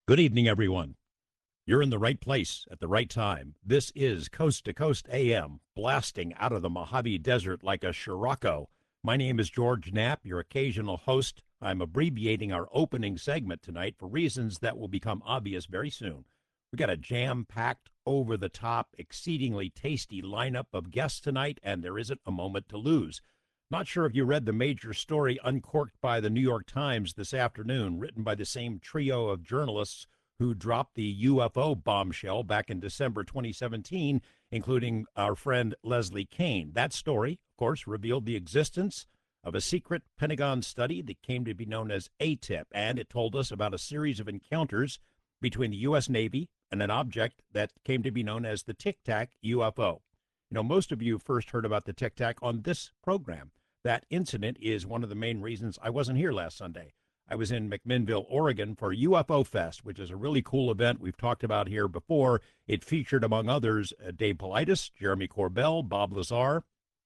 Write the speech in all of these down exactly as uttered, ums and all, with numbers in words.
Good evening, everyone. You're in the right place at the right time. This is Coast to Coast A M, blasting out of the Mojave Desert like a Scirocco. My name is George Knapp, your occasional host. I'm abbreviating our opening segment tonight for reasons that will become obvious very soon. We got a jam-packed, over-the-top, exceedingly tasty lineup of guests tonight, and there isn't a moment to lose. Not sure if you read the major story uncorked by the New York Times this afternoon, written by the same trio of journalists who dropped the U F O bombshell back in December twenty seventeen, including our friend Leslie Kean. That story, of course, revealed the existence of a secret Pentagon study that came to be known as A T I P, and it told us about a series of encounters between the U S. Navy and an object that came to be known as the Tic Tac U F O. You know, most of you first heard about the Tic Tac on this program. That incident is one of the main reasons I wasn't here last Sunday. I was in McMinnville, Oregon for U F O Fest, which is a really cool event we've talked about here before. It featured, among others, uh, Dave Paulides, Jeremy Corbell, Bob Lazar,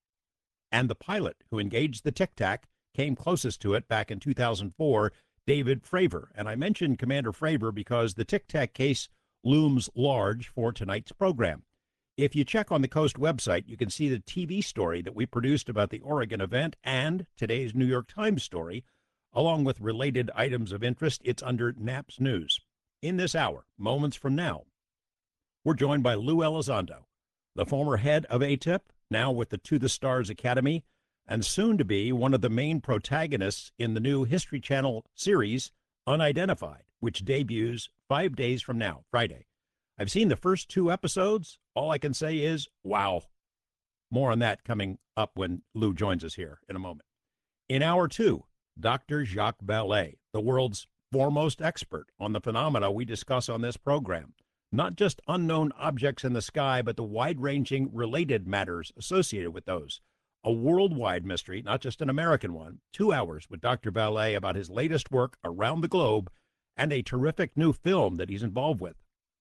and the pilot who engaged the Tic Tac came closest to it back in two thousand four, David Fravor. And I mentioned Commander Fravor because the Tic Tac case looms large for tonight's program. If you check on the Coast website, you can see the T V story that we produced about the Oregon event and today's New York Times story, along with related items of interest. It's under Knapp's News. In this hour, moments from now, we're joined by Lou Elizondo, the former head of A T I P, now with the To the Stars Academy, and soon to be one of the main protagonists in the new History Channel series, Unidentified, which debuts five days from now, Friday. I've seen the first two episodes. All I can say is, wow. More on that coming up when Lou joins us here in a moment. In hour two, Doctor Jacques Vallée, the world's foremost expert on the phenomena we discuss on this program. Not just unknown objects in the sky, but the wide-ranging related matters associated with those. A worldwide mystery, not just an American one. Two hours with Doctor Vallée about his latest work around the globe and a terrific new film that he's involved with.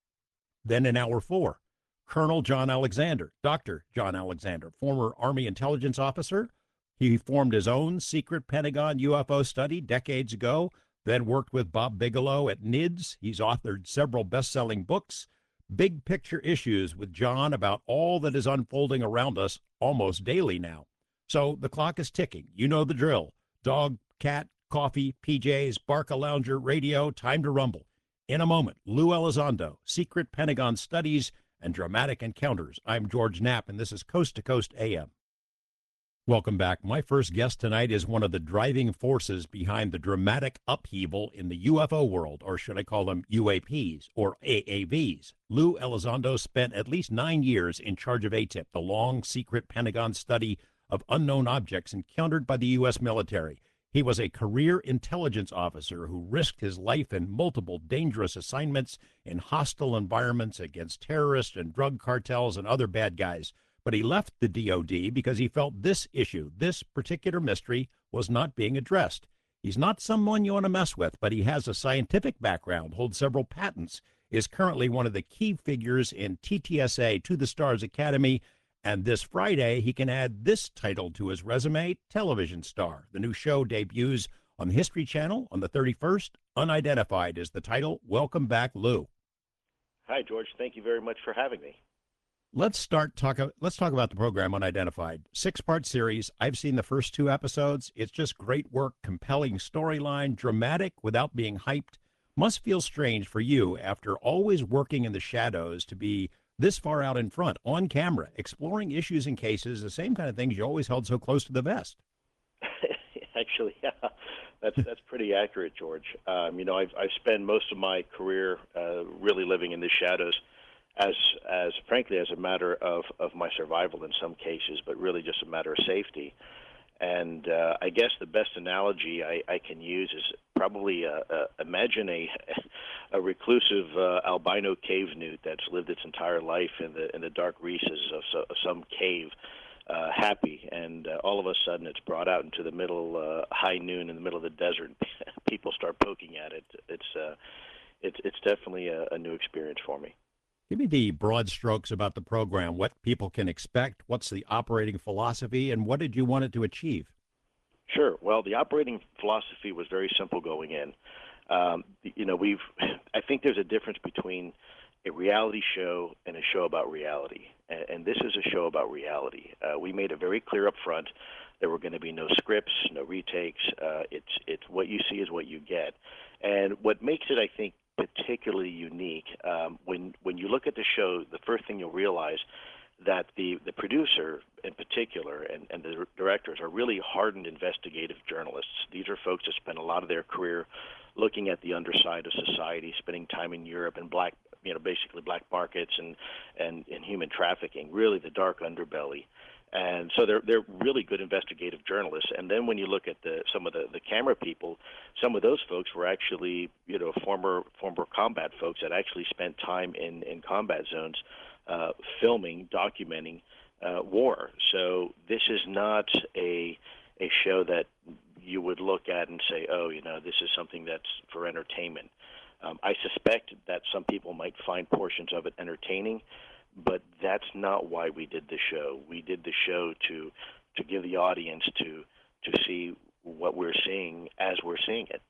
Then in hour four, Colonel John Alexander, Doctor John Alexander, former Army intelligence officer. He formed his own secret Pentagon U F O study decades ago, then worked with Bob Bigelow at N I D S. He's authored several best-selling books, big picture issues with John about all that is unfolding around us almost daily now. So the clock is ticking. You know the drill. Dog, cat, coffee, P Js, Barca-Lounger, radio, time to rumble. In a moment, Lou Elizondo, Secret Pentagon Studies and Dramatic Encounters. I'm George Knapp, and this is Coast to Coast A M. Welcome back. My first guest tonight is one of the driving forces behind the dramatic upheaval in the U F O world, or should I call them U A Ps, or A A Vs. Lou Elizondo spent at least nine years in charge of A T I P, the long, secret Pentagon study of unknown objects encountered by the U S military. He was a career intelligence officer who risked his life in multiple dangerous assignments in hostile environments against terrorists and drug cartels and other bad guys. But he left the D O D because he felt this issue, this particular mystery, was not being addressed. He's not someone you want to mess with, but he has a scientific background, holds several patents, is currently one of the key figures in T T S A, To the Stars Academy, and this Friday he can add this title to his resume, television star. The new show debuts on the History Channel on the thirty-first. Unidentified is the title. Welcome back, Lou. Hi, George. Thank you very much for having me. Let's start talk. Let's talk about the program Unidentified. Six-part series. I've seen the first two episodes. It's just great work, compelling storyline, dramatic without being hyped. Must feel strange for you after always working in the shadows to be this far out in front, on camera, exploring issues and cases, the same kind of things you always held so close to the vest. Actually, yeah, that's that's pretty accurate, George. Um, you know, I've I've spent most of my career uh, really living in the shadows, as as frankly as a matter of of my survival in some cases, but really just a matter of safety. And uh, I guess the best analogy I, I can use is probably uh, uh, imagine a a reclusive uh, albino cave newt that's lived its entire life in the in the dark recesses of, so, of some cave, uh, happy, and uh, all of a sudden it's brought out into the middle, uh, high noon in the middle of the desert, and people start poking at it. It's uh, it's it's definitely a, a new experience for me. Give me the broad strokes about the program, what people can expect, what's the operating philosophy, and what did you want it to achieve? Sure. Well, the operating philosophy was very simple going in. Um, you know, we've I think there's a difference between a reality show and a show about reality, and, and this is a show about reality. Uh, we made it very clear up front there were going to be no scripts, no retakes. Uh, it's it's what you see is what you get, and what makes it, I think, particularly unique. Um, when when you look at the show, the first thing you'll realize that the, the producer in particular and, and the directors are really hardened investigative journalists. These are folks that spend a lot of their career looking at the underside of society, spending time in Europe and black, you know, basically black markets and, and, and human trafficking, really the dark underbelly. And so they're they're really good investigative journalists. And then when you look at the some of the, the camera people, some of those folks were actually, you know, former former combat folks that actually spent time in, in combat zones uh, filming, documenting uh, war. So this is not a a show that you would look at and say, oh, you know, this is something that's for entertainment. Um, I suspect that some people might find portions of it entertaining, but that's not why we did the show. We did the show to to give the audience to to see what we're seeing as we're seeing it.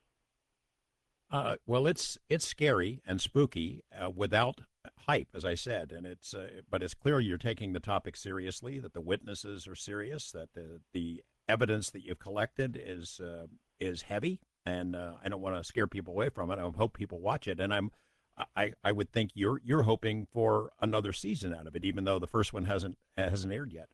Uh, well, it's it's scary and spooky uh, without hype, as I said, and it's uh, but it's clear you're taking the topic seriously. That the witnesses are serious. That the the evidence that you've collected is uh, is heavy, and uh, I don't want to scare people away from it. I hope people watch it, and I'm I, I would think you're you're hoping for another season out of it, even though the first one hasn't hasn't aired yet.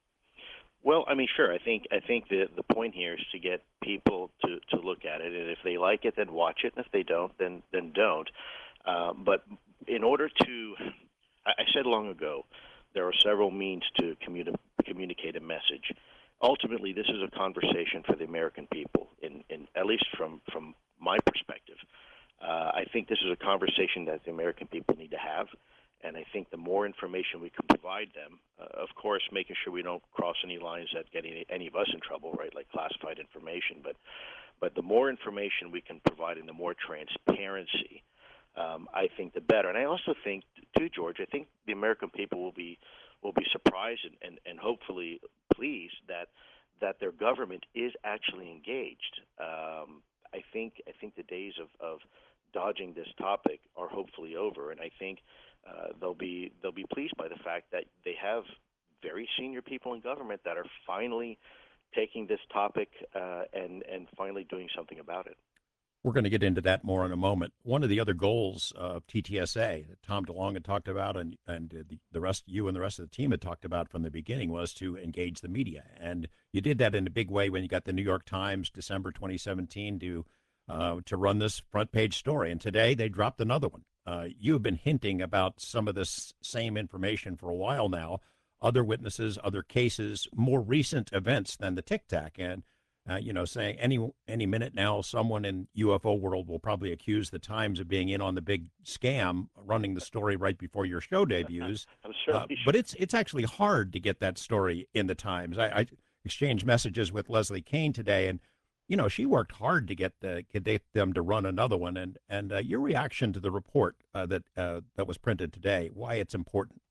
Well, I mean, sure. I think I think the the point here is to get people to, to look at it, and if they like it, then watch it, and if they don't, then then don't. Um, but in order to, I, I said long ago, there are several means to communi- communicate a message. Ultimately, this is a conversation for the American people, in, in at least from from my perspective. Uh, I think this is a conversation that the American people need to have, and I think the more information we can provide them, uh, of course, making sure we don't cross any lines that get any, any of us in trouble, right, like classified information, but but the more information we can provide and the more transparency, um, I think the better. And I also think, too, George, I think the American people will be will be surprised and, and, and hopefully pleased that that their government is actually engaged. Um, I think I think the days of, of dodging this topic are hopefully over, and I think uh, they'll be they'll be pleased by the fact that they have very senior people in government that are finally taking this topic uh, and and finally doing something about it. We're going to get into that more in a moment. One of the other goals of T T S A that Tom DeLonge had talked about, and and the, the rest, you and the rest of the team had talked about from the beginning, was to engage the media, and you did that in a big way when you got the New York Times, December twenty seventeen, to uh, to run this front page story, and today they dropped another one. Uh, you have been hinting about some of this same information for a while now. Other witnesses, other cases, more recent events than the Tic Tac, and uh, you know, saying any any minute now, someone in U F O world will probably accuse the Times of being in on the big scam, running the story right before your show debuts. I'm sure. Uh, but it's it's actually hard to get that story in the Times. I, I exchanged messages with Leslie Kane today, and you know, she worked hard to get the get them to run another one. And and uh, your reaction to the report uh, that uh, that was printed today, why it's important.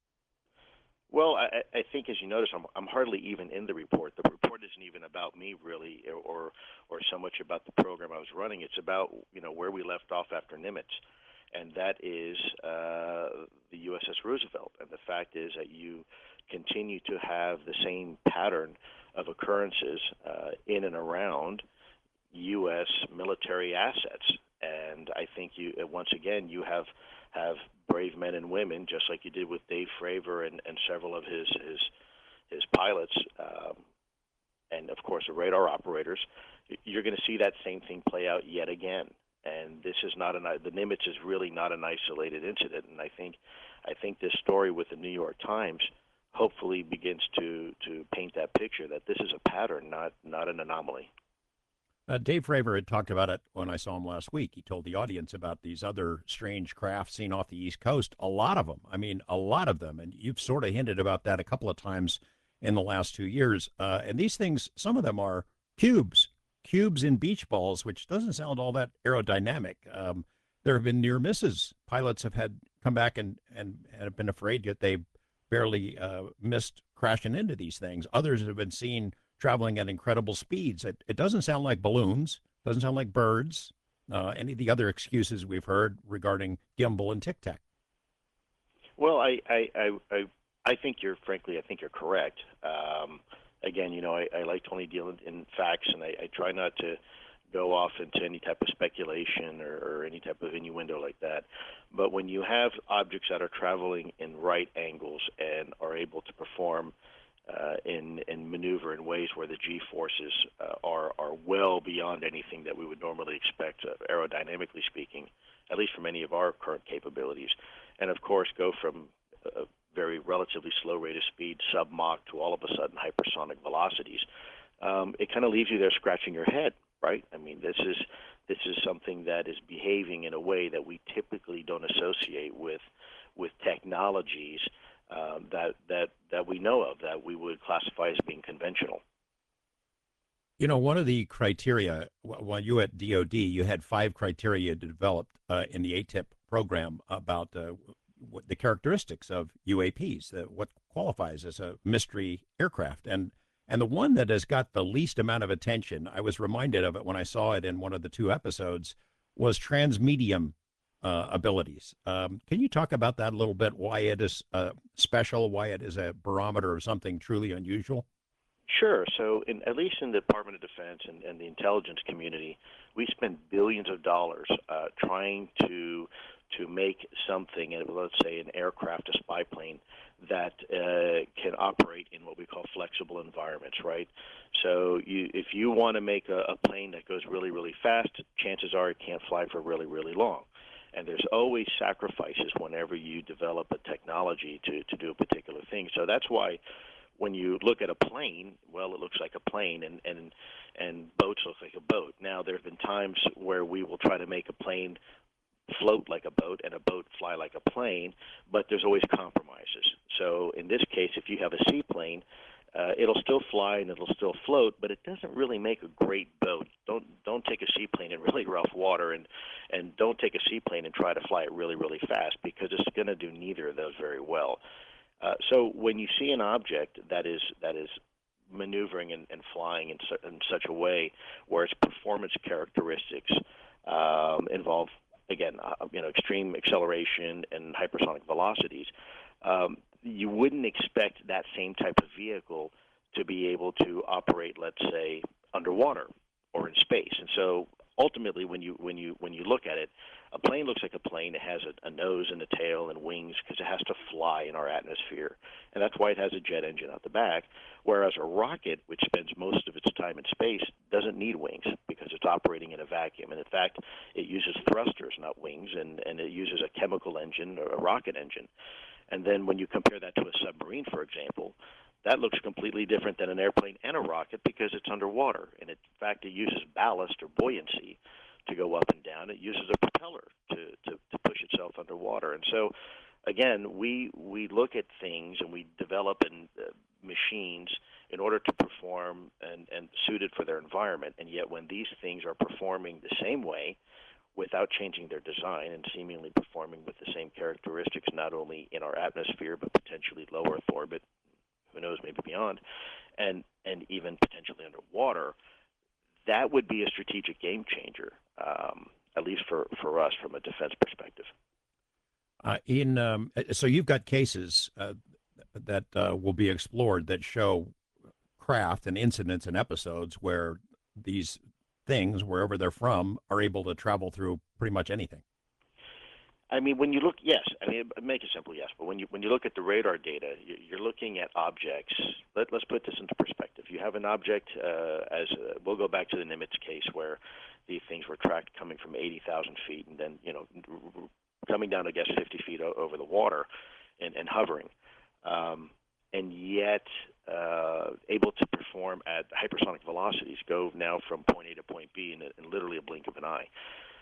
Well, I, I think, as you notice, I'm, I'm hardly even in the report. The report isn't even about me, really, or or so much about the program I was running. It's about, you know, where we left off after Nimitz, and that is uh, the U S S Roosevelt. And the fact is that you continue to have the same pattern of occurrences uh, in and around U S military assets. And I think you, once again, you have have brave men and women, just like you did with Dave Fravor and, and several of his his, his pilots, um, and of course the radar operators. You're going to see that same thing play out yet again. And this is not an the Nimitz is really not an isolated incident. And I think I think this story with the New York Times hopefully begins to to paint that picture that this is a pattern, not not an anomaly. Uh, Dave Fravor had talked about it when I saw him last week. He told the audience about these other strange craft seen off the East Coast. A lot of them. I mean, a lot of them. And you've sort of hinted about that a couple of times in the last two years. Uh, and these things, some of them are cubes, cubes in beach balls, which doesn't sound all that aerodynamic. Um, there have been near misses. Pilots have had come back and, and, and have been afraid that they barely uh, missed crashing into these things. Others have been seen traveling at incredible speeds. It, it doesn't sound like balloons, doesn't sound like birds. Uh, any of the other excuses we've heard regarding gimbal and tic tac? Well, I, I, I, I, I think you're, frankly, I think you're correct. Um, again, you know, I, I like to only deal in, in facts, and I, I try not to go off into any type of speculation or, or any type of innuendo like that. But when you have objects that are traveling in right angles and are able to perform uh, in and maneuver in ways where the G forces uh, are are well beyond anything that we would normally expect, uh, aerodynamically speaking, at least from any of our current capabilities, and of course go from a very relatively slow rate of speed, sub Mach, to all of a sudden hypersonic velocities. Um, it kind of leaves you there scratching your head, right? I mean, this is this is something that is behaving in a way that we typically don't associate with with technologies um, that that that we know of, that we would classify as being conventional. You know, one of the criteria, wh- while you were at D O D, you had five criteria developed uh, in the A T I P program about uh, what the characteristics of U A Ps, uh, what qualifies as a mystery aircraft. And and the one that has got the least amount of attention, I was reminded of it when I saw it in one of the two episodes, was transmedium uh, abilities. Um, can you talk about that a little bit? Why it is uh, special? Why it is a barometer of something truly unusual? Sure. So, in, at least in the Department of Defense and, and the intelligence community, we spend billions of dollars uh, trying to to make something, uh, let's say an aircraft, a spy plane, that uh, can operate in what we call flexible environments, right? So, you, if you want to make a, a plane that goes really, really fast, chances are it can't fly for really, really long. And there's always sacrifices whenever you develop a technology to, to do a particular thing. So that's why when you look at a plane, well, it looks like a plane, and, and and boats look like a boat. Now, there have been times where we will try to make a plane float like a boat and a boat fly like a plane, but there's always compromises. So in this case, if you have a seaplane, uh, it'll still fly and it'll still float, but it doesn't really make a great boat. Don't don't take a seaplane in really rough water, and and don't take a seaplane and try to fly it really really fast, because it's going to do neither of those very well. Uh, so when you see an object that is that is maneuvering and, and flying in, su- in such a way where its performance characteristics um, involve, again, uh, you know, extreme acceleration and hypersonic velocities, um, you wouldn't expect that same type of vehicle to be able to operate, let's say, underwater or in space. And so ultimately, when you when you when you look at it, a plane looks like a plane. It has a, a nose and a tail and wings because it has to fly in our atmosphere, and that's why it has a jet engine out the back. Whereas a rocket, which spends most of its time in space, doesn't need wings because it's operating in a vacuum. And in fact, it uses thrusters, not wings, and, and it uses a chemical engine or a rocket engine. And then when you compare that to a submarine, for example, that looks completely different than an airplane and a rocket because it's underwater. And it, in fact, it uses ballast or buoyancy to go up and down. It uses a propeller to, to, to push itself underwater. And so, again, we we look at things and we develop in, uh, machines in order to perform and, and suited for their environment. And yet when these things are performing the same way without changing their design and seemingly performing with the same characteristics, not only in our atmosphere but potentially low Earth orbit, who knows, maybe beyond, and and even potentially underwater, that would be a strategic game changer, um, at least for, for us from a defense perspective. Uh, in um, uh, so you've got cases uh, that uh, will be explored that show craft and incidents and episodes where these things, wherever they're from, are able to travel through pretty much anything. I mean, when you look, yes. I mean, make it simple, yes. But when you when you look at the radar data, you're looking at objects. Let, let's put this into perspective. You have an object, uh, as uh, we'll go back to the Nimitz case, where these things were tracked coming from eighty thousand feet, and then you know coming down, I guess, fifty feet o- over the water, and, and hovering, um, and yet uh, able to perform at hypersonic velocities, go now from point A to point B in, a, in literally a blink of an eye.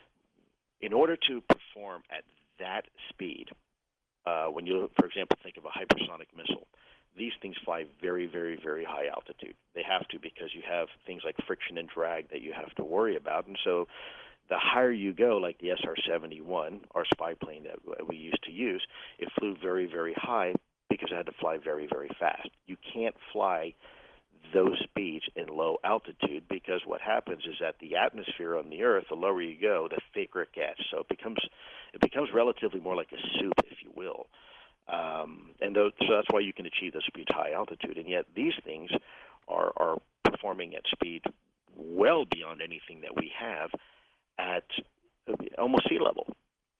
In order to perform at that speed, uh, when you, for example, think of a hypersonic missile, these things fly very, very, very high altitude. They have to, because you have things like friction and drag that you have to worry about. And so the higher you go, like the S R seventy-one, our spy plane that we used to use, it flew very, very high because it had to fly very, very fast. You can't fly those speeds in low altitude, because what happens is that the atmosphere on the Earth, the lower you go, the thicker it gets. So it becomes it becomes relatively more like a soup, if you will. Um, and those, so that's why you can achieve those speeds high altitude. And yet these things are, are performing at speed well beyond anything that we have at almost sea level.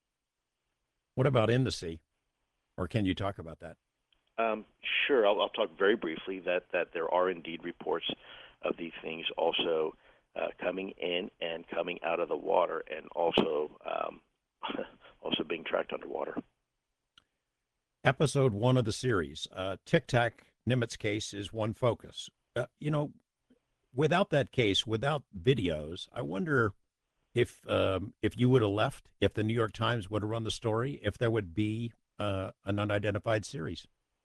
What about in the sea? Or can you talk about that? Um, sure, I'll, I'll talk very briefly that, that there are indeed reports of these things also uh, coming in and coming out of the water, and also um, also being tracked underwater. Episode one of the series, uh, Tic Tac Nimitz case is one focus. Uh, you know, without that case, without videos, I wonder if um, if you would have left, if the New York Times would have run the story, if there would be uh, an unidentified series.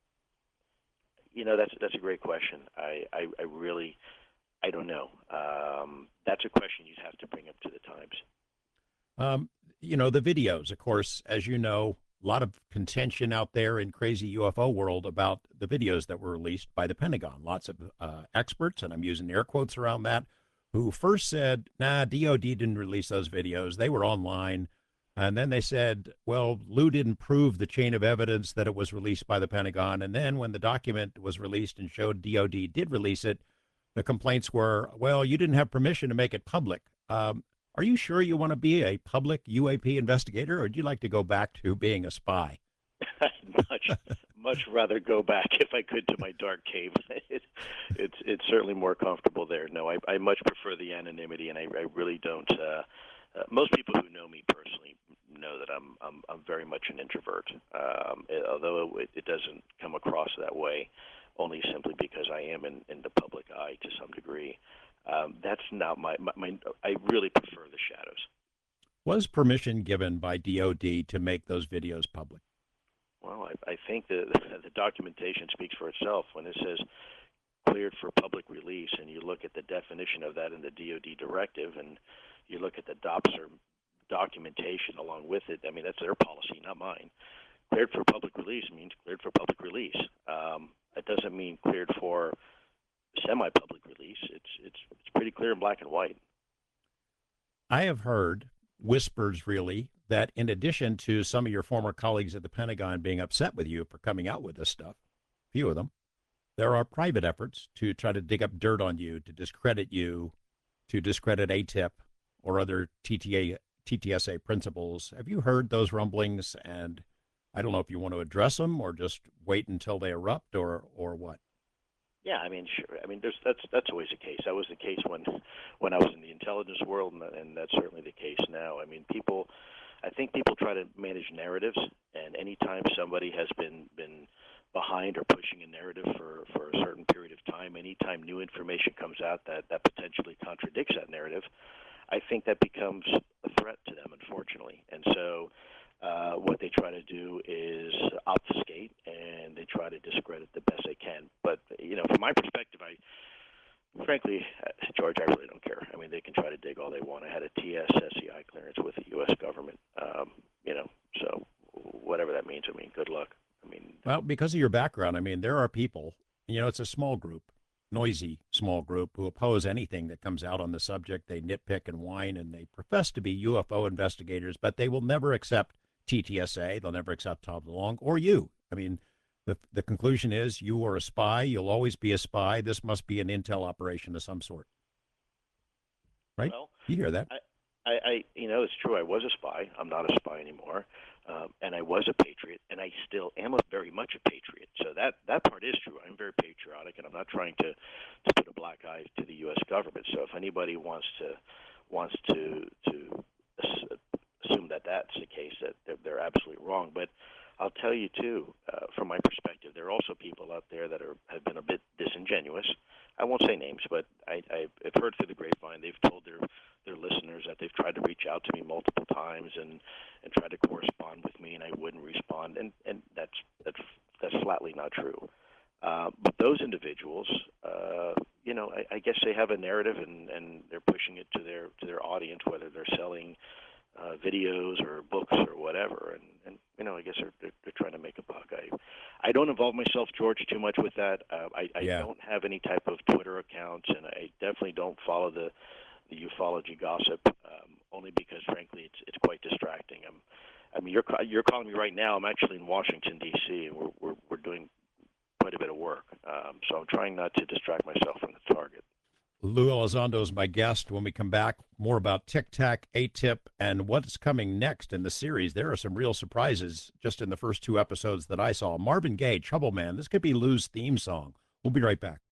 You know, that's that's a great question. I, I, I really, I don't know. Um, that's a question you'd have to bring up to the Times. Um, you know, the videos, of course, as you know, a lot of contention out there in crazy U F O world about the videos that were released by the Pentagon. Lots of uh, experts, and I'm using air quotes around that, who first said, nah, D O D didn't release those videos. They were online. And then they said, well, Lou didn't prove the chain of evidence that it was released by the Pentagon. And then when the document was released and showed D O D did release it, the complaints were, well, you didn't have permission to make it public. Um, are you sure you want to be a public U A P investigator, or would you like to go back to being a spy? I'd much, much rather go back, if I could, to my dark cave. It, it's it's certainly more comfortable there. No, I, I much prefer the anonymity, and I, I really don't. Uh, uh, most people who know me personally know that I'm I'm, I'm very much an introvert, um, it, although it, it doesn't come across that way, only simply because I am in, in the public eye to some degree. Um, that's not my, my, my. I really prefer the shadows. Was permission given by D O D to make those videos public? Well, I, I think the the documentation speaks for itself when it says cleared for public release, and you look at the definition of that in the D O D directive, and you look at the D O P S R documentation along with it. I mean, that's their policy, not mine. Cleared for public release means cleared for public release. Um, it doesn't mean cleared for semi-public release. It's it's it's pretty clear in black and white. I have heard whispers, really, that in addition to some of your former colleagues at the Pentagon being upset with you for coming out with this stuff, a few of them, there are private efforts to try to dig up dirt on you, to discredit you, to discredit A T I P or other T T A, T T S A principles. Have you heard those rumblings? And I don't know if you want to address them or just wait until they erupt, or or what. Yeah, I mean, sure. I mean, there's that's that's always the case. That was the case when when I was in the intelligence world, and, and that's certainly the case now. I mean, people, I think people try to manage narratives, and anytime somebody has been been behind or pushing a narrative for for a certain period of time, anytime new information comes out that that potentially contradicts that narrative, I think that becomes a threat to them, unfortunately. And so uh, what they try to do is obfuscate, and they try to discredit the best they can. But, you know, from my perspective, I frankly, uh, George, I really don't care. I mean, they can try to dig all they want. I had a T S S C I clearance with the U S government, um, you know, so whatever that means, I mean, good luck. I mean, Well, because of your background, I mean, there are people, you know, it's a small group, noisy small group, who oppose anything that comes out on the subject. They nitpick and whine, and they profess to be U F O investigators, but they will never accept T T S A. They'll never accept Tom DeLonge or you. I mean, the the conclusion is you are a spy. You'll always be a spy. This must be an intel operation of some sort. Right? well, You hear that? I, I, I, you know, it's true. I was a spy. I'm not a spy anymore, um, and I was a patriot, and I still am a, very much a patriot. So that that part is true. I'm very patriotic, and I'm not trying to to put a black eye to the U S government. So if anybody wants to wants to to assume that that's the case, that they're, they're absolutely wrong. But I'll tell you too, uh, from my perspective, there are also people out there that are have been a bit disingenuous. I won't say names, but I, I've heard through the grapevine they've told their their listeners that they've tried to reach out to me multiple times and and tried to correspond with me, and I wouldn't respond, and and that's that's that's flatly not true. Uh, but those individuals, uh, you know, I, I guess they have a narrative, and, and they're pushing it to their to their audience, whether they're selling uh, videos or books or whatever, and, and you know, I guess they're, they're they're trying to make a buck. I I don't don't involve myself, George, too much with that. Uh, I, I Yeah. don't have any type of Twitter accounts, and I definitely don't follow the, the ufology gossip, um, only because, frankly, it's it's quite distracting. I'm, I mean, you're ca- you're calling me right now. I'm actually in Washington, D C, and we're we're, we're doing quite a bit of work. Um, so I'm trying not to distract myself from the target. Lou Elizondo is my guest. When we come back, more about Tic Tac, A-Tip, and what's coming next in the series. There are some real surprises just in the first two episodes that I saw. Marvin Gaye, Trouble Man. This could be Lou's theme song. We'll be right back.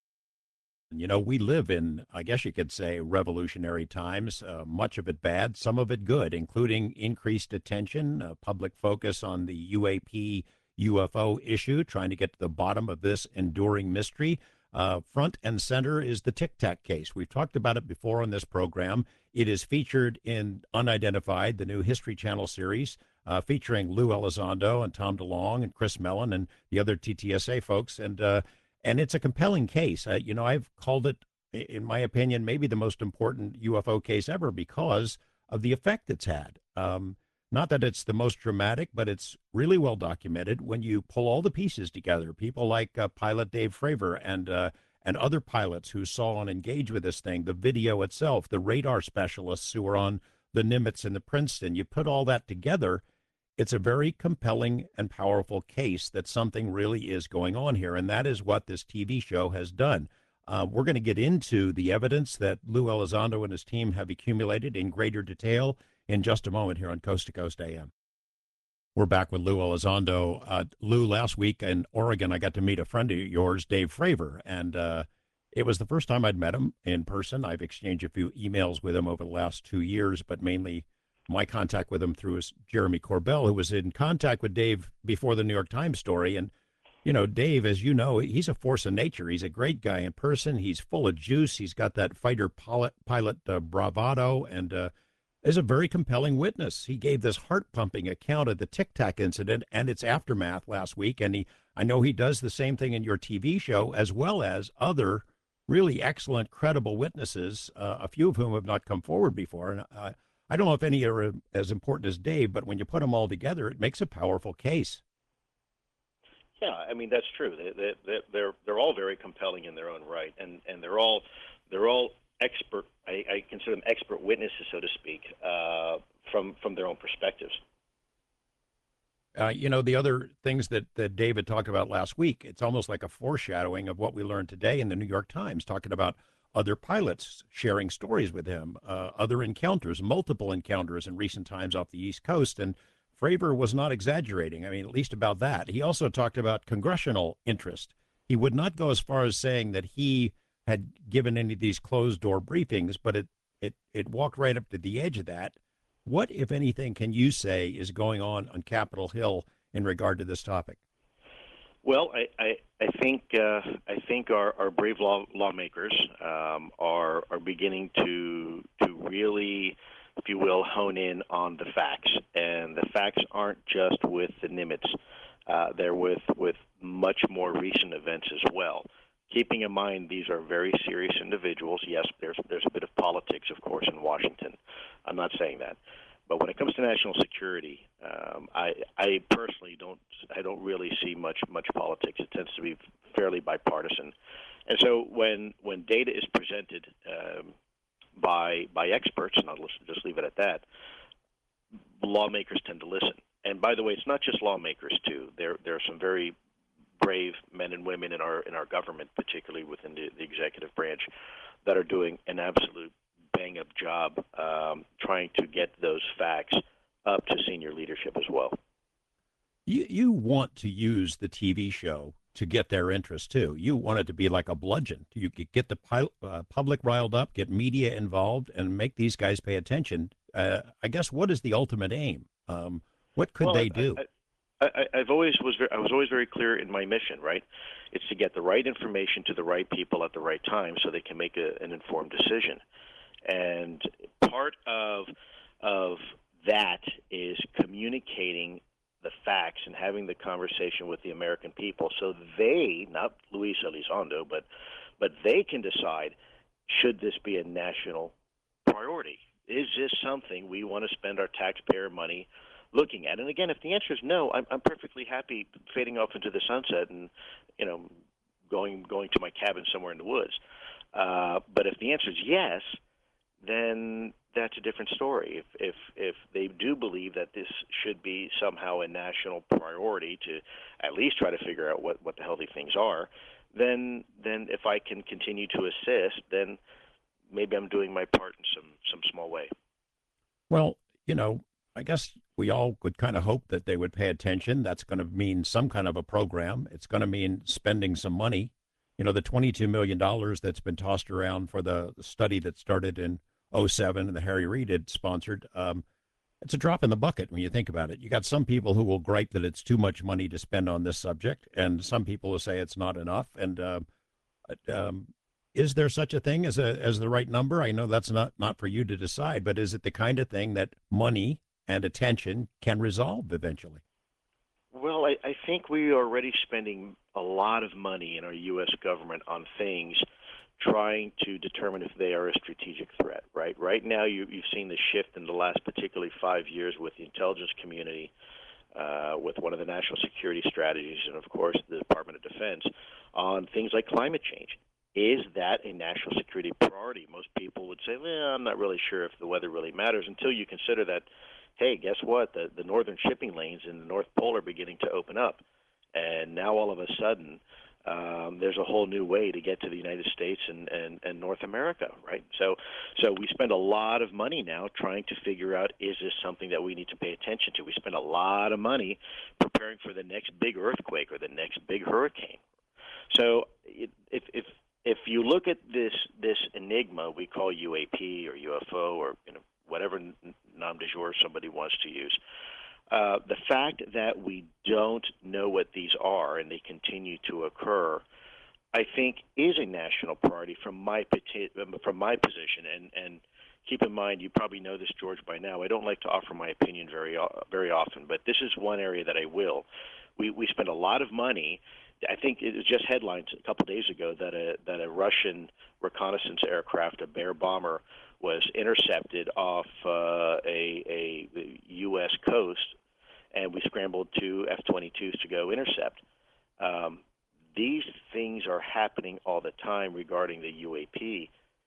You know, we live in, I guess you could say, revolutionary times, uh, much of it bad, some of it good, including increased attention, uh, public focus on the U A P U F O issue, trying to get to the bottom of this enduring mystery. Uh, front and center is the Tic Tac case. We've talked about it before on this program. It is featured in Unidentified, the new History Channel series, uh, featuring Lou Elizondo and Tom DeLonge and Chris Mellon and the other T T S A folks. And uh, and it's a compelling case. Uh, you know, I've called it, in my opinion, maybe the most important U F O case ever because of the effect it's had. Um, not that it's the most dramatic, but it's really well documented when you pull all the pieces together. People like uh, pilot Dave Fravor and uh, and other pilots who saw and engaged with this thing, the video itself, the radar specialists who were on the Nimitz and the Princeton. You put all that together, it's a very compelling and powerful case that something really is going on here, and that is what this T V show has done. Uh, we're going to get into the evidence that Lou Elizondo and his team have accumulated in greater detail in just a moment here on Coast to Coast A M. We're back with Lou Elizondo. Uh, Lou, last week in Oregon, I got to meet a friend of yours, Dave Fravor, and uh, it was the first time I'd met him in person. I've exchanged a few emails with him over the last two years, but mainly my contact with him through his Jeremy Corbell, who was in contact with Dave before the New York Times story. And, you know, Dave, as you know, he's a force of nature. He's a great guy in person. He's full of juice. He's got that fighter pilot, pilot uh, bravado and uh, is a very compelling witness. He gave this heart-pumping account of the Tic Tac incident and its aftermath last week. And he, I know he does the same thing in your T V show, as well as other really excellent, credible witnesses, uh, a few of whom have not come forward before. And uh, I don't know if any are as important as Dave, but when you put them all together, it makes a powerful case. Yeah, I mean that's true. They, they, they're they're all very compelling in their own right, and, and they're all they're all expert. I, I consider them expert witnesses, so to speak, uh, from from their own perspectives. Uh, you know, the other things that, that David talked about last week, it's almost like a foreshadowing of what we learned today in the New York Times, talking about other pilots sharing stories with him, uh, other encounters, multiple encounters in recent times off the East Coast. And Fravor was not exaggerating. I mean, at least about that. He also talked about congressional interest. He would not go as far as saying that he had given any of these closed door briefings, but it, it, it walked right up to the edge of that. What, if anything, can you say is going on on Capitol Hill in regard to this topic? Well, I, I, I think uh, I think our, our brave law, lawmakers um, are are beginning to to really, if you will, hone in on the facts, and the facts aren't just with the Nimitz; uh, they're with with much more recent events as well. Keeping in mind these are very serious individuals. Yes, there's there's a bit of politics, of course, in Washington. I'm not saying that, but when it comes to national security, um, I I personally don't I don't really see much much politics. It tends to be fairly bipartisan, and so when when data is presented um, by by experts, and I'll just leave it at that, lawmakers tend to listen. And by the way, it's not just lawmakers too. There there are some very brave men and women in our in our government, particularly within the, the executive branch, that are doing an absolute bang up job um, trying to get those facts up to senior leadership as well. You you want to use the T V show to get their interest too. You want it to be like a bludgeon. You could get the pil- uh, public riled up, get media involved, and make these guys pay attention. Uh, I guess what is the ultimate aim? Um, what could Well, they I, do? I, I, I've always was very, I was always very clear in my mission. Right, it's to get the right information to the right people at the right time, so they can make a, an informed decision. And part of of that is communicating the facts and having the conversation with the American people, so they, not Luis Elizondo, but but they can decide, should this be a national priority? Is this something we want to spend our taxpayer money looking at. And again, if the answer is no, I'm, I'm perfectly happy fading off into the sunset and, you know, going going to my cabin somewhere in the woods. Uh, but if the answer is yes, then that's a different story. If if if they do believe that this should be somehow a national priority to at least try to figure out what, what the healthy things are, then then if I can continue to assist, then maybe I'm doing my part in some some small way. Well, you know, I guess we all would kind of hope that they would pay attention. That's going to mean some kind of a program. It's going to mean spending some money. You know, the twenty-two million dollars that's been tossed around for the study that started in oh seven and the Harry Reid had sponsored, um, it's a drop in the bucket when you think about it. You got some people who will gripe that it's too much money to spend on this subject, and some people will say it's not enough. And uh, um, is there such a thing as a as the right number? I know that's not not for you to decide, but is it the kind of thing that money and attention can resolve eventually? Well, I, I think we are already spending a lot of money in our U S government on things trying to determine if they are a strategic threat, right? Right now, you, you've seen the shift in the last particularly five years with the intelligence community, uh, with one of the national security strategies, and of course the Department of Defense, on things like climate change. Is that a national security priority? Most people would say, well, I'm not really sure if the weather really matters until you consider that, hey, guess what? The, the northern shipping lanes in the North Pole are beginning to open up. And now all of a sudden, um, there's a whole new way to get to the United States and, and, and North America, right? So, so we spend a lot of money now trying to figure out, is this something that we need to pay attention to? We spend a lot of money preparing for the next big earthquake or the next big hurricane. So it, if, if, if you look at this, this enigma we call U A P or U F O or, you know, whatever nom de jour somebody wants to use, Uh, the fact that we don't know what these are and they continue to occur, I think, is a national priority from my from my position. And, and keep in mind, you probably know this, George, by now. I don't like to offer my opinion very very often, but this is one area that I will. We we spend a lot of money. I think it was just headlines a couple days ago that a that a Russian reconnaissance aircraft, a Bear bomber, was intercepted off uh, a, a the U S coast, and we scrambled two F twenty-twos to go intercept. Um, these things are happening all the time regarding the U A P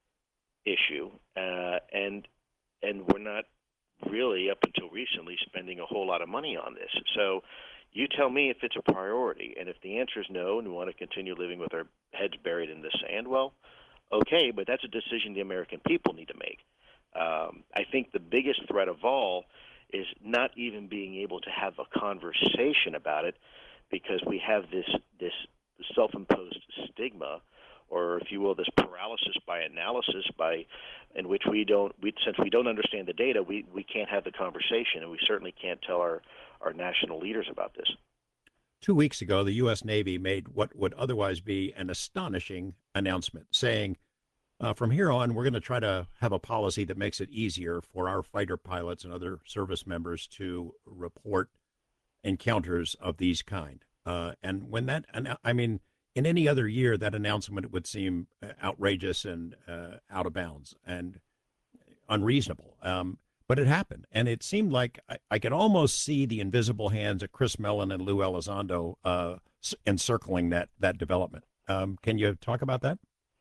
issue, uh, and and we're not really, up until recently, spending a whole lot of money on this. So you tell me if it's a priority, and if the answer is no, and we want to continue living with our heads buried in the sand, well, okay, but that's a decision the American people need to make. Um, I think the biggest threat of all is not even being able to have a conversation about it, because we have this this self-imposed stigma, or if you will, this paralysis by analysis, by in which we don't, we, since we don't understand the data, we, we can't have the conversation, and we certainly can't tell our, our national leaders about this. Two weeks ago, the U S Navy made what would otherwise be an astonishing announcement, saying, uh, from here on, we're going to try to have a policy that makes it easier for our fighter pilots and other service members to report encounters of these kind. Uh, and when that, I mean, in any other year, that announcement would seem outrageous and uh, out of bounds and unreasonable. Um, but it happened, and it seemed like I, I could almost see the invisible hands of Chris Mellon and Lou Elizondo uh, encircling that that development. Um, can you talk about that?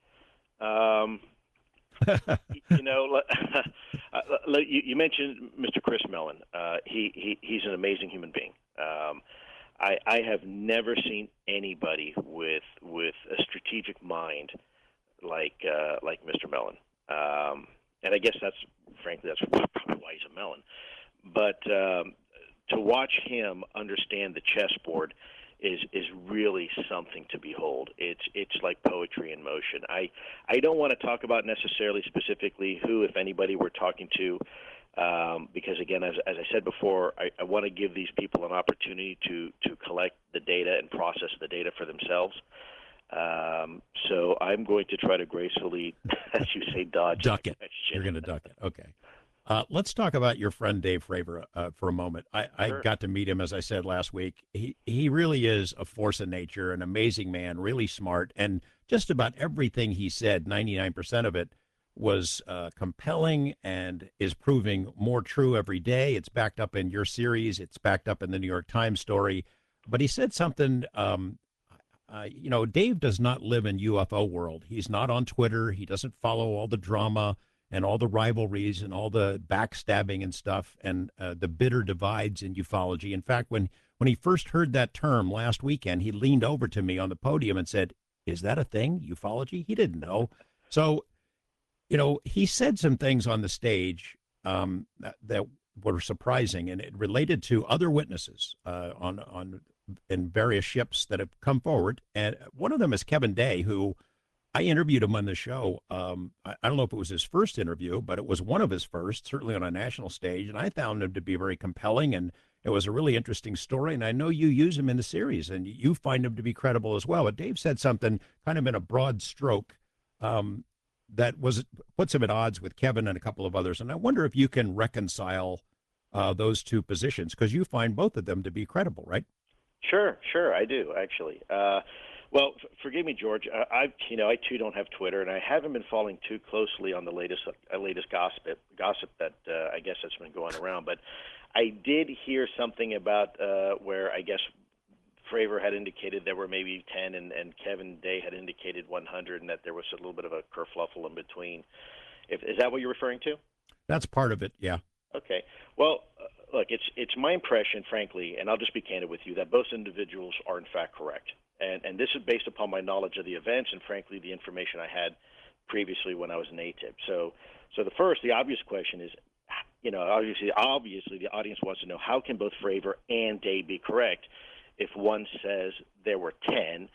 Um, you know, you, you mentioned Mister Chris Mellon. Uh, he, he he's an amazing human being. Um, I, I have never seen anybody with with a strategic mind like uh, like Mister Mellon. Um, and I guess that's, frankly, that's probably why he's a Mellon. But um, to watch him understand the chessboard is is really something to behold. It's it's like poetry in motion. I I don't want to talk about necessarily specifically who, if anybody, we're talking to. Um, because, again, as, as I said before, I, I want to give these people an opportunity to, to collect the data and process the data for themselves. Um, so I'm going to try to gracefully, as you say, dodge duck it. You're going to duck it. Okay. Uh, let's talk about your friend Dave Fravor uh, for a moment. I, I Sure. got to meet him, as I said last week. He he really is a force of nature, an amazing man, really smart, and just about everything he said, ninety-nine percent of it, was uh, compelling and is proving more true every day. It's backed up in your series, it's backed up in the New York Times story. But he said something. Um, uh, you know, Dave does not live in U F O world. He's not on Twitter. He doesn't follow all the drama and all the rivalries and all the backstabbing and stuff and uh, the bitter divides in ufology. In fact, when when he first heard that term last weekend, he leaned over to me on the podium and said, "Is that a thing, ufology?" He didn't know. So, you know, he said some things on the stage um, that, that were surprising, and it related to other witnesses uh, on on in various ships that have come forward. And one of them is Kevin Day, who I interviewed him on the show. Um, I, I don't know if it was his first interview, but it was one of his first, certainly on a national stage. And I found him to be very compelling, and it was a really interesting story. And I know you use him in the series, and you find him to be credible as well. But Dave said something kind of in a broad stroke um, that was puts him at odds with Kevin and a couple of others. And I wonder if you can reconcile uh, those two positions, because you find both of them to be credible, right? Sure, sure, I do actually. Uh, well, f- forgive me, George. Uh, I, you know, I too don't have Twitter, and I haven't been following too closely on the latest uh, latest gossip gossip that uh, I guess that's been going around. But I did hear something about uh, where I guess Fravor had indicated there were maybe ten, and, and Kevin Day had indicated one hundred, and that there was a little bit of a kerfluffle in between. If, is that what you're referring to? That's part of it, yeah. Okay. Well, uh, look, it's it's my impression, frankly, and I'll just be candid with you, that both individuals are in fact correct, and and this is based upon my knowledge of the events and, frankly, the information I had previously when I was an A T I P. So, so the first, the obvious question is, you know, obviously, obviously, the audience wants to know, how can both Fravor and Day be correct if one says there were ten,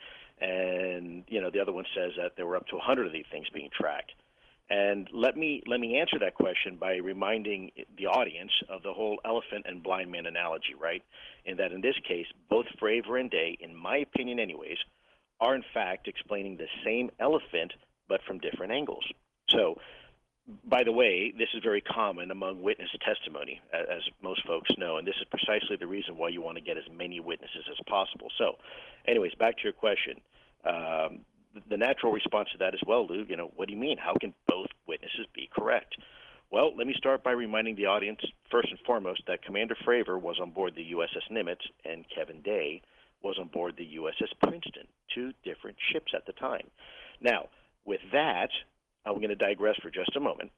and you know the other one says that there were up to one hundred of these things being tracked. And let me let me answer that question by reminding the audience of the whole elephant and blind man analogy, right? In that, in this case, both Fravor and Day, in my opinion anyways, are in fact explaining the same elephant but from different angles. So, by the way, this is very common among witness testimony, as most folks know, and this is precisely the reason why you want to get as many witnesses as possible. So, anyways, back to your question. Um, the natural response to that is, well, Lou, you know, what do you mean? How can both witnesses be correct? Well, let me start by reminding the audience, first and foremost, that Commander Fravor was on board the U S S Nimitz and Kevin Day was on board the U S S Princeton, two different ships at the time. Now, with that, I'm going to digress for just a moment,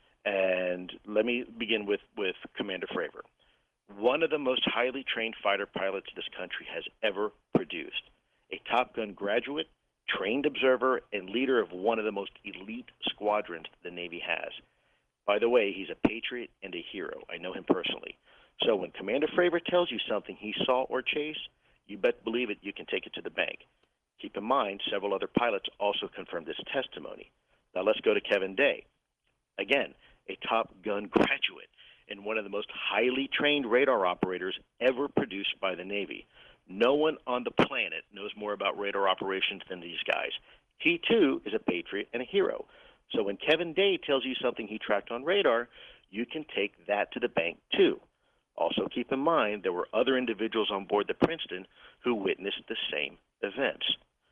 and let me begin with, with Commander Fravor. One of the most highly trained fighter pilots this country has ever produced, a Top Gun graduate, trained observer, and leader of one of the most elite squadrons the Navy has. By the way, he's a patriot and a hero. I know him personally. So when Commander Fravor tells you something he saw or chased, you bet believe it, you can take it to the bank. Keep in mind, several other pilots also confirmed this testimony. Now let's go to Kevin Day. Again, a Top Gun graduate and one of the most highly trained radar operators ever produced by the Navy. No one on the planet knows more about radar operations than these guys. He, too, is a patriot and a hero. So when Kevin Day tells you something he tracked on radar, you can take that to the bank, too. Also keep in mind there were other individuals on board the Princeton who witnessed the same events.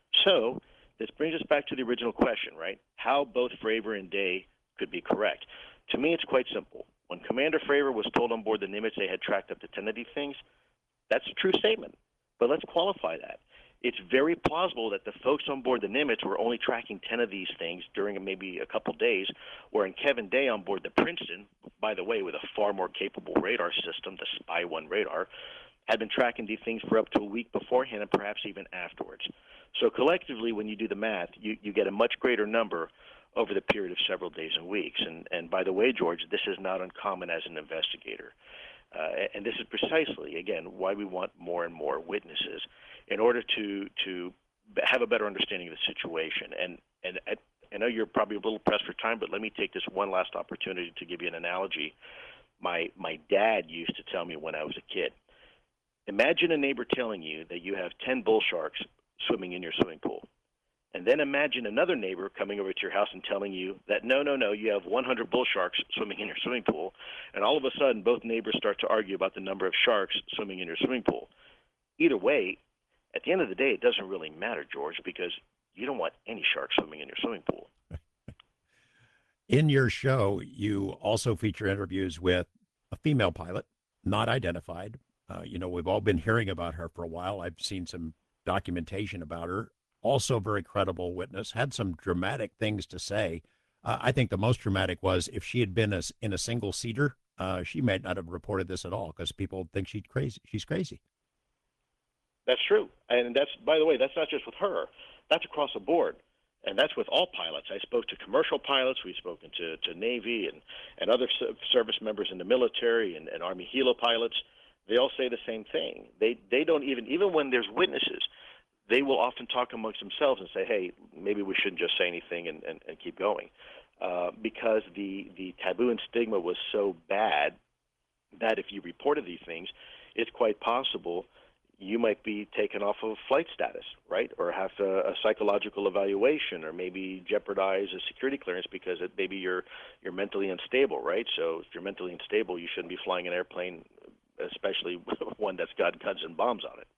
So this brings us back to the original question, right? How both Fravor and Day could be correct. To me, it's quite simple. When Commander Fravor was told on board the Nimitz they had tracked up to ten of these things, that's a true statement. But let's qualify that. It's very plausible that the folks on board the Nimitz were only tracking ten of these things during maybe a couple days, wherein Kevin Day on board the Princeton, by the way, with a far more capable radar system, the Spy one radar, had been tracking these things for up to a week beforehand and perhaps even afterwards. So collectively, when you do the math, you, you get a much greater number over the period of several days and weeks. And, and by the way, George, this is not uncommon as an investigator. Uh, and this is precisely, again, why we want more and more witnesses in order to to have a better understanding of the situation. And and I, I know you're probably a little pressed for time, but let me take this one last opportunity to give you an analogy. My my dad used to tell me when I was a kid. Imagine a neighbor telling you that you have ten bull sharks swimming in your swimming pool. And then imagine another neighbor coming over to your house and telling you that, no, no, no, you have one hundred bull sharks swimming in your swimming pool. And all of a sudden, both neighbors start to argue about the number of sharks swimming in your swimming pool. Either way, at the end of the day, it doesn't really matter, George, because you don't want any sharks swimming in your swimming pool. In your show, you also feature interviews with a female pilot, not identified. Uh, you know, we've all been hearing about her for a while. I've seen some documentation about her. Also, very credible witness. Had some dramatic things to say. Uh, I think the most dramatic was if she had been a, in a single seater, uh, she might not have reported this at all because people think she's crazy. She's crazy. That's true. And that's, by the way, that's not just with her. That's across the board. And that's with all pilots. I spoke to commercial pilots. We've spoken to, to Navy and, and other service members in the military and, and Army helo pilots. They all say the same thing. They, they don't even, even when there's witnesses, they will often talk amongst themselves and say, hey, maybe we shouldn't just say anything and, and, and keep going. Uh, because the, the taboo and stigma was so bad that if you reported these things, it's quite possible you might be taken off of flight status, right? Or have a, a psychological evaluation, or maybe jeopardize a security clearance because it, maybe you're you're mentally unstable, right? So if you're mentally unstable, you shouldn't be flying an airplane, especially one that's got guns and bombs on it.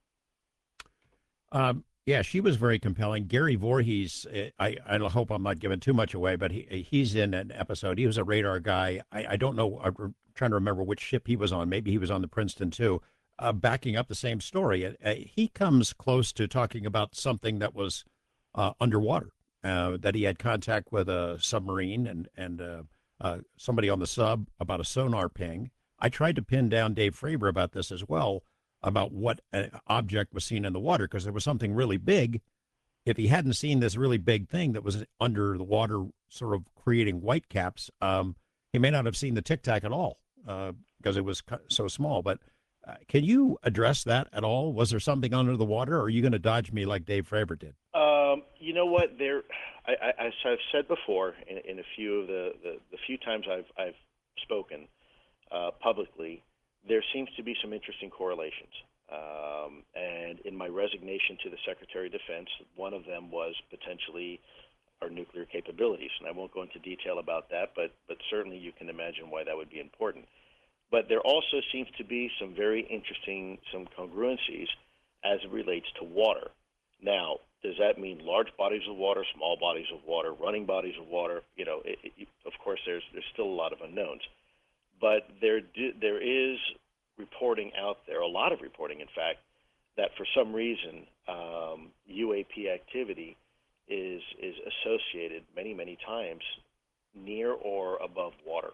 Um, yeah, she was very compelling. Gary Voorhees, eh, I, I hope I'm not giving too much away, but he he's in an episode. He was a radar guy. I, I don't know. I'm trying to remember which ship he was on. Maybe he was on the Princeton too. Uh, backing up the same story, uh, he comes close to talking about something that was uh, underwater, uh, that he had contact with a submarine and and uh, uh, somebody on the sub about a sonar ping. I tried to pin down Dave Fravor about this as well, about what uh, object was seen in the water, because there was something really big. If he hadn't seen this really big thing that was under the water, sort of creating white caps, um, he may not have seen the Tic Tac at all uh, because it was so small. But uh, can you address that at all? Was there something under the water, or are you going to dodge me like Dave Fravor did? Um, you know what? There, I, I, as I've said before, in, in a few of the, the, the few times I've, I've spoken uh, publicly, there seems to be some interesting correlations. Um, and in my resignation to the Secretary of Defense, one of them was potentially our nuclear capabilities. And I won't go into detail about that, but, but certainly you can imagine why that would be important. But there also seems to be some very interesting, some congruencies as it relates to water. Now, does that mean large bodies of water, small bodies of water, running bodies of water? You know, it, it, of course, there's there's still a lot of unknowns. But there do, there is reporting out there, a lot of reporting, in fact, that for some reason um, U A P activity is is associated many, many times near or above water.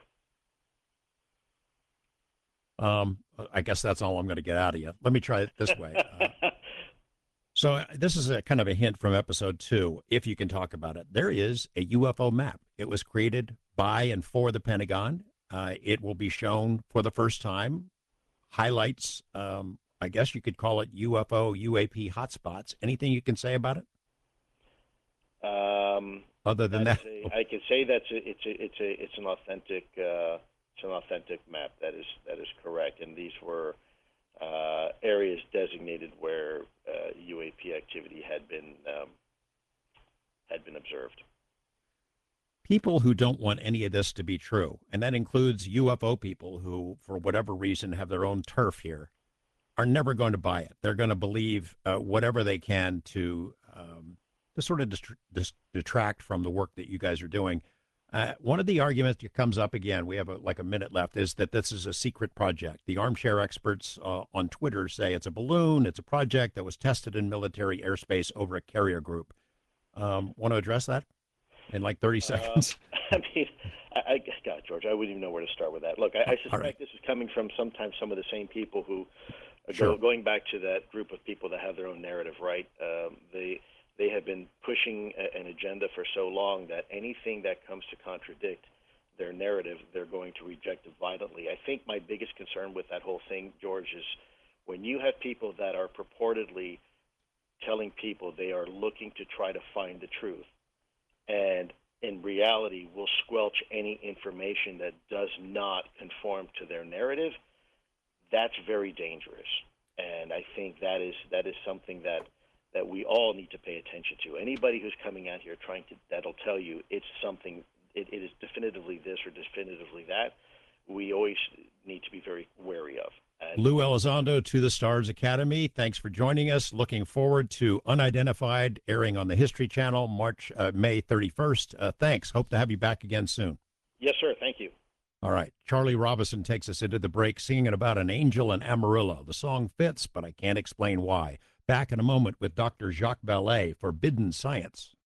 Um, I guess that's all I'm going to get out of you. Let me try it this way. Uh, so uh, this is a kind of a hint from episode two, if you can talk about it. There is a U F O map. It was created by and for the Pentagon. Uh, it will be shown for the first time. Highlights, um, I guess you could call it U F O, U A P hotspots. Anything you can say about it? Um, Other than that, that a, I can say that's a, it's a, it's a, it's an authentic, uh, it's an authentic map. That is that is correct. And these were uh, areas designated where uh, U A P activity had been um, had been observed. people who don't want any of this to be true, and that includes U F O people who, for whatever reason, have their own turf here, are never going to buy it. They're going to believe uh, whatever they can to um, to sort of dist- dist- detract from the work that you guys are doing. Uh, one of the arguments that comes up again, we have a, like a minute left, is that this is a secret project. The armchair experts uh, on Twitter say it's a balloon, it's a project that was tested in military airspace over a carrier group. Um, want to address that in like thirty seconds? Uh, I mean, I, I, God, George, I wouldn't even know where to start with that. Look, I, I suspect right. this is coming from sometimes some of the same people who, uh, Sure. go, going back to that group of people that have their own narrative, right? Um, they they have been pushing a, an agenda for so long that anything that comes to contradict their narrative, they're going to reject it violently. I think my biggest concern with that whole thing, George, is when you have people that are purportedly telling people they are looking to try to find the truth, and in reality will squelch any information that does not conform to their narrative, that's very dangerous. And I think that is that is something that that we all need to pay attention to. Anybody who's coming out here trying to, that'll tell you it's something, it, it is definitively this or definitively that, we always need to be very wary of. And Lou Elizondo to the Stars Academy. Thanks for joining us. Looking forward to Unidentified airing on the History Channel March uh, May thirty-first. Uh, thanks. Hope to have you back again soon. yes, sir. Thank you. All right. Charlie Robison takes us into the break singing about an angel in Amarillo. The song fits, but I can't explain why. Back in a moment with Doctor Jacques Vallée, Forbidden Science.